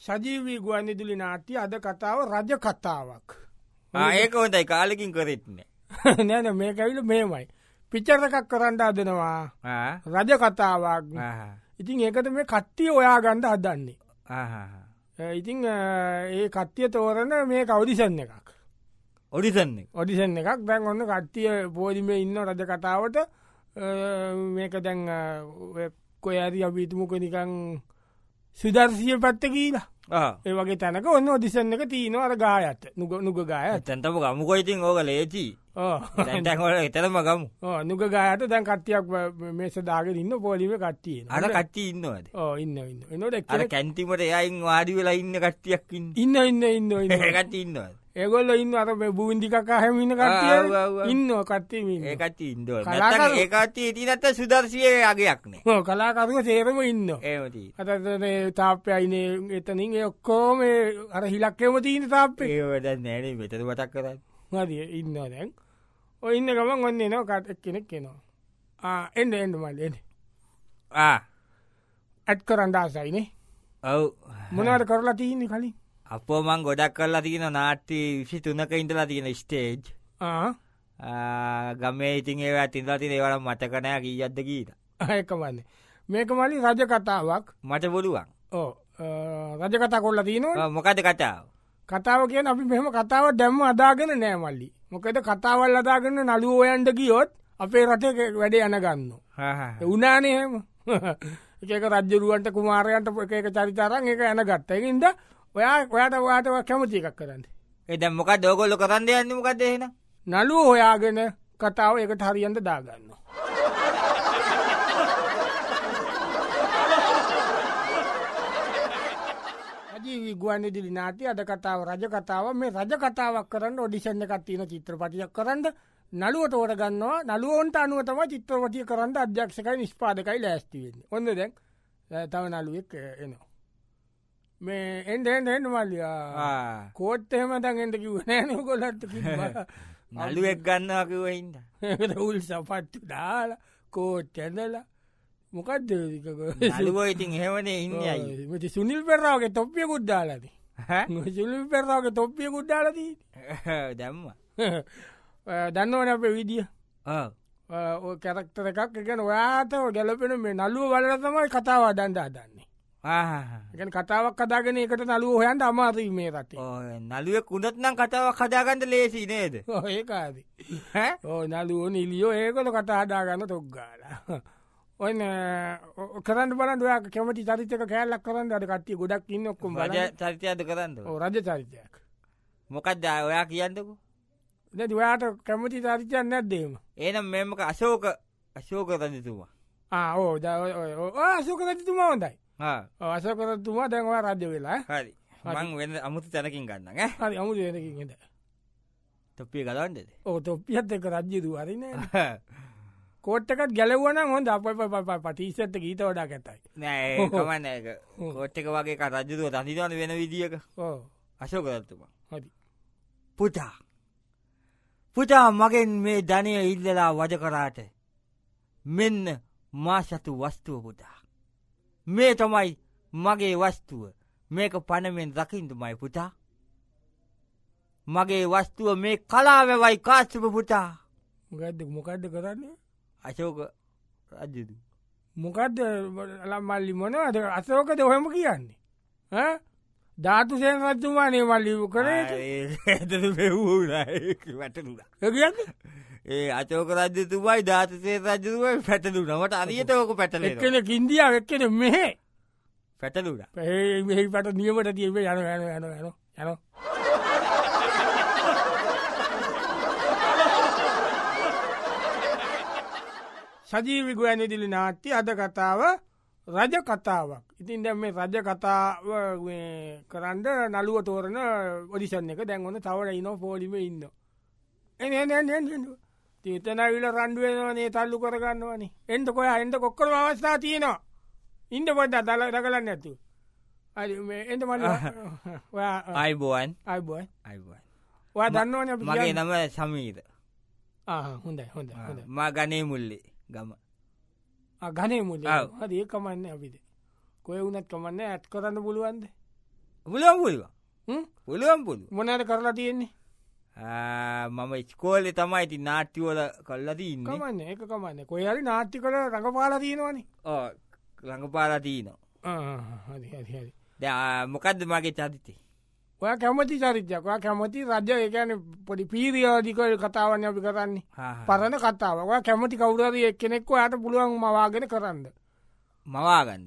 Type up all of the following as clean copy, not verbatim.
සජීවී ගුවන්විදුලි නාට්‍ය අද කතාව රජ කතාවක්. ඒක හොඳයි කාලෙකින් කරෙත්නේ. නෑන මේක ඇවිල මේමයි. පිච්චර එකක් කරන්න අදනවා රජ කතාවක්. ඉතින් ඒකට මේ කට්ටිය ඔයා ගණ්ඩ හදන්නේ. ඉතිං ඒ කට්ටිය තෝරන මේ කවදිසන්න එකක්. ඔඩිසන් එකක් දැන් ඔන්න කට්ටිය පෝදිමේ ඉන්න රජ කතාවට මේක දැන් කොය ඇරි අපිතුමුක නිකං සුදර්සිය පැත්ත කියලා ඒ වගේ තැනක ඔන්න ඔදිසන්න එක තියන අර ගායත් නුග ගාය තැන්තම ගමුකොයිතින් ඕක ලේචි තැන්ටැන්වල එතරම ගමු නුග ගායට දැන් කට්ටියක් මේස දාගෙන ඉන්න පොලිම කට්ටිය අර කට්ටි ඉන්නවද ඉන්න නොට අර කැන්තිමට යයින් වාඩි වෙලා ඉන්න කට්ටියක් ඉන්න කට්ටි ඉන්නවද ඒගොල්ල ඉන්න අර බූන්දිකා හැමින්න කට්ටිය ඉන්න කට්ටීම ඒකටි ඉන්ද ඒකටි ඉතිනත්ත සුදර්ශය අගයක්නේ කලාකරුව සේරම ඉන්න ඒමති අත තාප්‍ය අයින එතනින් ඔක්කෝම අර හිලක්කෙම තිීන තාප්පේ ඒවද නෑන මෙතද වටක් කරන්න මදිය ඉන්න දැන් ඔය ඉන්න ගමන් ඔන්න නවා කටක් කෙනෙක් කෙනවා එන්න එන්න මල් එන ඇත් කරන්න ආසයිනේ ඔව් මොනාට කරලා තියන්නේ කලින් අපෝමං ගොඩක් කරලා තියෙන නාට්‍ය 23ක ඉඳලා තියෙන ස්ටේජ් ගමේ ඉතින් ඒවා තිඳලා තියෙන ඒවට මතක නෑ කීයක්ද කියලා ඒකමන්නේ මේක මලි රජ කතාවක් මට පුළුවන් රජ කතා කොල්ලා තියෙනවා මොකද කතාව කියන අපි මෙහෙම කතාව දැම්ම අදාගෙන නෑ මල්ලි මොකද කතාවල් අදාගන්න නළුව ඔයන්ට ගියොත් අපේ රටේ වැඩ යනගන්න උනානයහෙම එක රජ්ජරුවන්ට කුමාරයන්ට එක චරිතරන් එක යන ගත්තයින්ද ඔයාට වාටව කැමති එකක් කරන්න එදැම් මොකක් දෝගොල්ල කරන්න යන්න මොකක්ද එහෙන නළුව හොයාගෙන කතාව එකට හරියන්ට දාගන්න ගුවන්විදුලි නාට්‍ය අද කතාව රජ කතාව මේ රජ කතාවක් කරන්න ඔඩිෂන් එකක් තියෙන චිත්‍රපටියක් කරන්න නළුව තෝර ගන්නවා නළුවන්ට අනුවතම චිත්‍රපටිය කරන්න අධ්‍යක්ෂකයි නිෂ්පාදකයි ලෑස්තිවෙන්න ඔන්න දැන් තව නළුවෙක් එනවා මේ එන්ඩ මල්ලියා කෝට් එහෙම දන් එට කිව නෑන කොලට නළුවෙක් ගන්නවා කිවයින්ද උල් සපට්ටු දාලා කෝට් ඇඳලා මොකක්ද නළුවෝ ඉතින් එහෙමනේ ඉන්නයි මති සුනිල් පෙරාවගේ තොප්පිය කුද්දාලද සුනිල් පෙරාවගේ තොප්පිය කුද්දාලදී දැම්ම දන්නවන අප විදිිය කැරක්තර එකක් එකන ඔයාත ගැලපෙන මේ නළුව වලර තමයි කතාව දන්ඩ අදන්නේ එක කතාවක් කදාගෙන එකට නළුව හොයන්ට අමාරී මේ රටේ නළුව කුණත් නම් කතාවක් කදාගන්නට ලේසි නේද ඒකාද නළුවෝ නිලියෝ ඒකොල කතාහදාගන්න තොක්ගාලා ඔන්න කරන්න බලන්න ඔයා කැමති චරිතක කෑල්ලක් කරන්න අද කට්ටිය ගොඩක් ඉන්න ඔක්කොම චරිතයද කරන්න රජ චරිතයක් මොකක්ද ඔයා කියන්නකු දැ ඔයාට කැමති චරිතයක් නැද්දේම ඒනම් මෙමක අශෝක රජතුමා ඕ අශෝක රජතුමා හොඳයි අශෝකරතුමා දැන්වා රජ්‍ය වෙලා හරි මං වෙන්න අමුතු තැනකින් ගන්න හරි අමුතු වෙනකින්ද තොප්පිය ගලන්ඩද ඕ තොප්පියත් එක රජ්‍යතු හරින කෝට්ටකත් ගැලවන හොඳ අප පටිසට ගීත වඩා ඇතයි නෑ කමන්න එක කෝට්ටක වගේ රජතුව තනිවන වෙන විදිියක අශෝකරත්තුමා හරි පුතා මගෙන් මේ ධනය ඉල්ලලා වජ කරාට මෙන්න මා සතු වස්තුව පුතා මේ තමයි මගේ වස්තුව මේක පණමෙන් දකිින්තුමයි පුතා මගේ වස්තුව මේ කලාවවයි කාස්තුප පුතා මොකක්ද කරන්නේ අශෝක රජ්ජතු මොකක්ද මල්ලි මොනවද අසෝකද ඔහෙම කියන්නේ ධාතුසයෙන් රජතුමානේ මල්ලිව කරේ ඒ අචෝක රජතුමයි ධාතසේ රජතුමයි පැටලුනට අරියට ඕක පැටල එකන කින්දියාව එක්කෙන මෙහෙ පැටලුන මෙහි පට නියමට තියව යන සජීවි ගුවන්විදුලි නාට්‍ය අද කතාව රජ කතාවක් ඉතින් දැම් මේ රජ කතාව කරන්ඩ නළුව තෝරන ඔඩිසන් එක දැන් ඔන්න තවර ඉන්න පෝලිම ඉන්න තීතනවිල රන්ඩුවනේ තල්ලු කරගන්නවනේ එන්ට කොය එන්ට කොක්කර අවස්ථා තියෙනවා ඉන්ඩ පොඩ්ඩ දල දකලන්න ඇතු එට මල අයිබෝන් වා දන්නවන මගේ නම සමීද හොඳයි හොඳ මා ගනේ මුල්ලේ ගම ගනේ මුල්ල හරි ඒ කමන්න අපිට කොය වුනත් කමන්න ඇත් කරන්න පුළුවන්ද පුළුවන් මොනද කරලා තියෙන්නේ මම ස්කෝලේ තමයි ති නාට්‍යවල කල්ලා තින්න කමන්න එක කමන්න කොයි හරි නාට්ටි කළ රඟපාලා තියෙනවානේ ළඟපාලා තියනවා මොකක්ද මගේ චරිතේ ඔය කැමති චරිතයක් ඔය කැමති රජ ඒකන පොඩි පීරියාදිකල් කතාවන්න අපි කරන්නේ පරණ කතාව ඔය කැමති කවුරරි එක් කෙනෙක්ව යට පුළුවන් මවාගෙන කරන්න මවාගන්න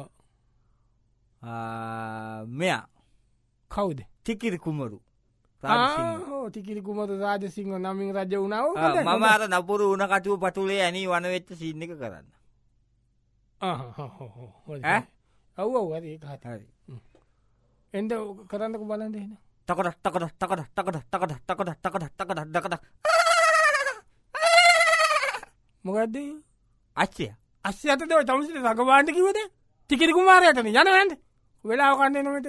මෙයා කවුද තිකිරි කුමරු තිකිරි කුමතු රාජසිංහ නමින් රජ වුණාව මම අර නපුරු උන කටුව පතුලේ ඇනී වනවෙච්ච සින්න එක කරන්න ඔව් ඒ හරි එන්ද කරන්නක බලන්දන තකට මොකක්ද අච්චය අස්්‍ය අතද තමසිට රගවාන්ට කිවද තිකිරි කුමාරයටන යනවන්ද වෙලාව කන්නේ නොමට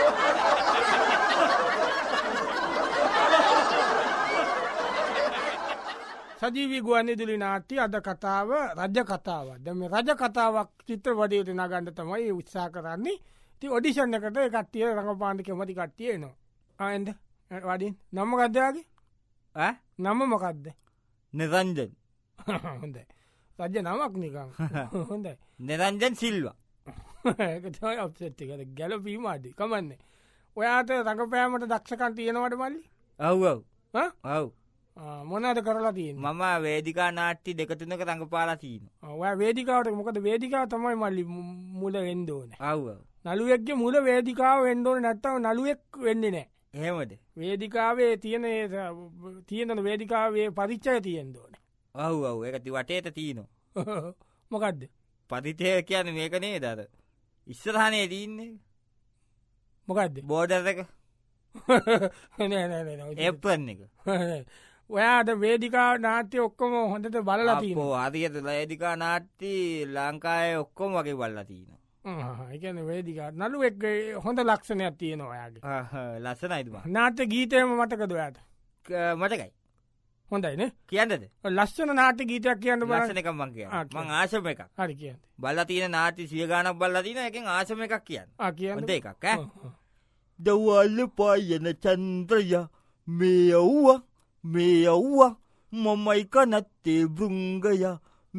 සජීවී ගුවන්නිදුලි නාට්‍ය අද කතාව රජ කතාව දම රජ කතාවක් චිත්‍ර වඩයට නගන්න තමයි උත්සා කරන්නේ ති ඔඩිෂන් එකට කට්ටිය රඟපාන්ඩි කෙමති කට්ටිය නවා ආයන්ද වඩින් නම්ම ගදයාගේ නම මොකක්ද නිරංජන් හොඳ රජ නමක් නිකම් හොඳ නිරංජන් සිල්වා ඒතයි අප්සෙට්ටිකට ගැලපීමදී කමන්නේ ඔයාට රඟපෑමට දක්ෂකන් තියෙනවට මල්ලි ඔව් ඔව් මොනාද කරලා තියෙන් මම වේදිකා නාට්ටි දෙකතුනක රඟපාලා තියන ඔය වේදිකාවට මොකද වේදිකාව තමයි මල්ලි මුල වෙන්දෝන අව් නළුවෙක්ගේ මුල වේදිකාව වෙන්ඩෝන නැත්තව නළුවෙක් වෙන්නේ නෑ එහෙමද වේදිකාවේ තියෙන වේදිකාවේ පරිච්චය තියෙන් දෝන ඔව් ඔව් එකති වටේට තියනවා මොකක්ද පතිතය කියන මේකනේ දර ඉස්සරහනේ තියන්නේ මොකක්ද බෝඩර් එක එපන් එක ඔයාට වේදිකා නාට්‍ය ඔක්කොම හොඳට බලලතිී ආදියට වේදිකා නාට්ටි ලංකාය ඔක්කොම වගේ බල්ලතිීන එකන වේදිකා නලු එක් හොඳ ලක්ෂණයක් තියෙන ඔයාගේ ලස්සනයිතුම නාට්‍ය ගීතයම මටකද ඔයාට මටකයි හොඳයින කියන්නද ලස්සන නාට්‍ය ගීතයක් කියන්න බලසන එක මං කිය මං ආශම එකක් හරි කිය බල්ල තියන නාටි සියගානක් බල්ල තින එකෙන් ආශම එකක් කියන්න කියන්න එකක් දවල්ල පායන චන්ද්‍රය මේ අව්වා මමයික නැත්තේ බෘංගය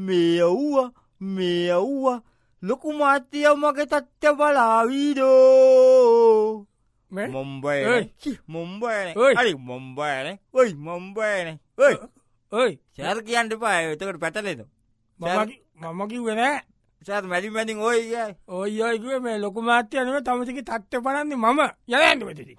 මේ අව්වා ලොකු මාත්‍යය මගේ තත්්‍ය බලාවීඩෝ මොම්බය හරි මොම්බයන ඔයි මොම්බයන ඔයි සෑර කියන්න පාය එතකට පැටලෙද මම කිව්වෙන සත් මැඩි මැඩින් ඔය ඔයයකුව මේ ලොකු මාත්‍යයනව තමසික තත්්‍ය පරන්නේ මම යලන්ට වෙතති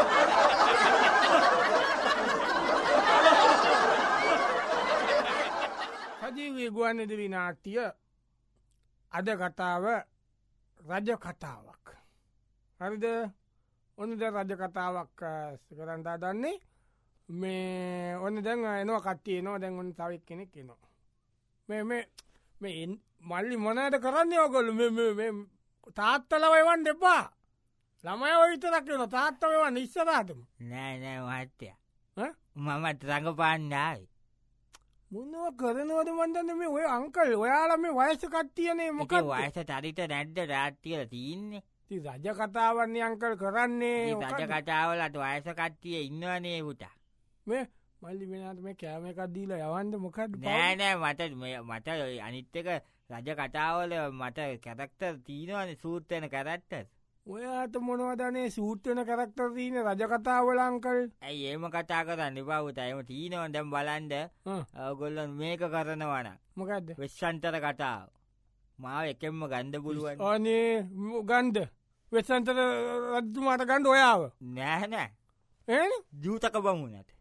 සජීවී ගුවන්නිදිරි නාට්ටිය අද කතාව රජ කතාවක් හරිද ඔන්නද රජ කතාවක් කරන්ටා දන්නේ මේ ඔන්න දැන් එනවා කට්ටිය නවා දැන් ඔන්න තවක් කෙනෙක් එනවා මේ මල්ලි මොනයට කරන්නේ ඔකොල්ලු තාත්තලව එවන් දෙපා ළමය ඔවිතරක් වෙන තාත්තවවන් ඉස්සරාටම නෑ මහත්තය මමත් රඟපාන්නායි මුන්නව කරනවද මන්දන්න මේ ඔය අංකල් ඔයාලම වයස කට්ටියනේ මොක වයස ටරිට නැද්ද රාට්ටියල තියන්නේ ති රජ කතාවන්නේ අංකල් කරන්නේ රජ කතාවලට වයස කට්ටිය ඉන්නවනේ පුට මේ මල්ලි වෙනට මේ කෑම එකක් දීලා යවන්ද මොකක්ද නෑනෑ මට අනිත්තක රජ කතාවල මට කැරක්ටර් තිීනවන සූත්‍රයන කරක්ටර් ඔයාට මොනවදනේ සූත්‍රන කරක්ටර් තියන රජ කතාවල අංකල් ඇයි ඒම කතා කරන්න බවුත එම තිීනව දැම් බලන්ඩ ඔගොල්ලොන් මේක කරනවන මොකක්ද වෙස්සන්තර කතාව මාව එකෙන්ම ගන්ධ පුළුවන් ඕනේ ගන්ධ වෙස්සන්තර රජතුමාට ගණ්ඩ ඔයාව නෑනෑ ඒ ජූතක බමුණට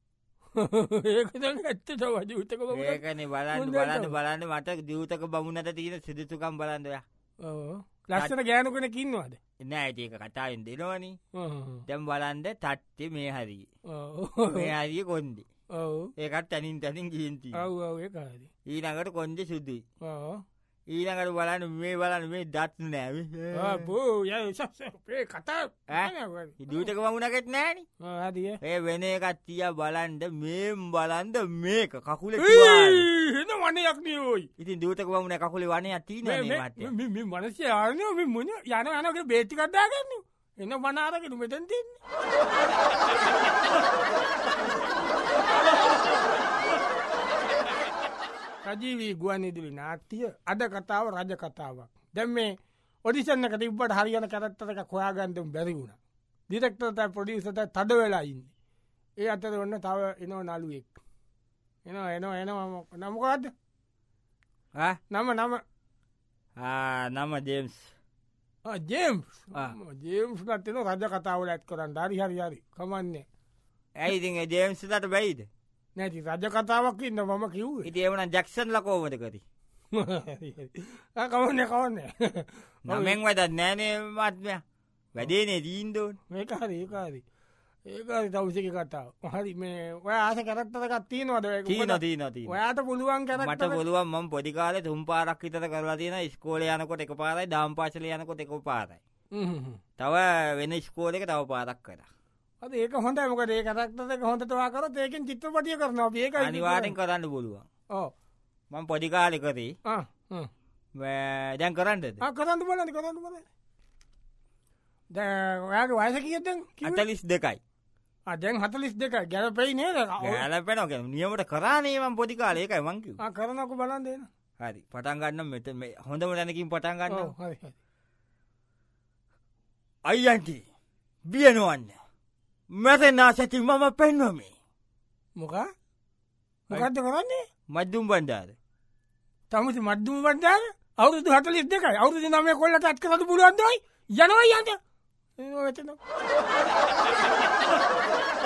ඒක ජූතක ඒකන බලන්න මට ජූතක බමුණට තියෙන සිදුතුකම් බලන්දය ලස්සන ගෑනුකෙන කින්නවාද නෑ ඒක කතාවෙන් දෙනවනි දැම් බලන්ද තට්ටේ මේ හරී මේ හරිය කොන්දේ ඒකත් තැනින් තැනින් ගින්ති ඊනඟට කොන්ද සුදුයි ඊනකට බලන්න මේ බලන්න මේ දත් නෑව කතා දූතක වමුණකෙත් නෑන ඒ වෙන එකත්තිය බලන්ඩ මේම් බලන්ද මේක කකුල වනයක් නියෝයි ඉතින් දූතක වමුණ කකුලේ වනය තිීන මනසේ ආනය මුණ යන යනක බේටි කටාගන්න එන බනාරගෙන මෙතැන් තින්නේ. රජීවී ගුවන්විදුලි නාට්‍ය අද කතාව රජ කතාවක්. දැන් මේ ඔඩිෂන් එක තිබ්බට හරියන කැරක්ටර් එකක් හොයාගන්න බැරි වුණා. ඩිරෙක්ටර්ට ප්‍රොඩියුසර්ට තද වෙලා ඉන්නේ. ඒ අතර ඔන්න තව එනවා නළුවෙක්. එනවා මොකද්ද? නම ජේම්ස්. ජේම්ස්ලත් එන රජ කතාවල ඇත් කරන්න. හරි කමන්නේ. ඇයි ඉතින් ඒ ජේම්ස්ලට බැයිද? නැති රජ කතාවක් ඉන්න මම කිව්වේ. ඉතින් එවනම් ජැක්සන්ලා කොහොමද කරි? කවන්නේ. නමෙන් වැඩක් නෑනේ මාත්මයා. වැඩේනේ දීන්න ඕන. මේක හරි. ඒකයි තවුසික කතාව. හරි මේ ඔය ආස කැරක්ටර් එකක් තියෙනවද? තියෙනවා. ඔයාට පුළුවන් කැරක්ටර් මට පුළුවන් මම පොඩි කාලේ 3 පාරක් විතර කරලා තියෙනවා. ඉස්කෝලේ යනකොට එක පාරයි, දාම් පාසලේ යනකොට එක පාරයි. තව වෙන ඉස්කෝලේක තව පාරක් කරා. අද ඒක හොඳයි. මොකද ඒ කැරක්ටර් එක හොඳට වා කරොත් ඒකෙන් චිත්‍රපටිය කරනවා අපි. ඒකයි අනිවාර්යෙන් කරන්න පුළුවන්. ඔව්. මම පොඩි කාලේ කරේ. දැන් කරන්නද? කරන්න බලන්න. දැන් ඔයාගේ වයස කීයද දැන්? 42යි. දැන් 42යි. ගැලපෙයි නේද? ගැලපෙනවා කියන්නේ නියමට කරානේ මම පොඩි කාලේ. ඒකයි මං කිව්වේ. කරනකො බලන්න දෙන්න. හරි. පටන් ගන්න මෙතන මේ හොඳම තැනකින් පටන් ගන්න. ඔව් හරි. අයියන්ටි බියනවන්න. මැරෙනාසති මම පෙන්වමි. මොකද්ද කරන්නේ? මද්දුම් බණ්ඩාර. තමසි මද්දුම් බණ්ඩාර? අවුරුදු 42යි. අවුරුදු 9 කොල්ලට අත් කරන්න පුළුවන් දොයි. යනවා යන්න. එනවා එතන.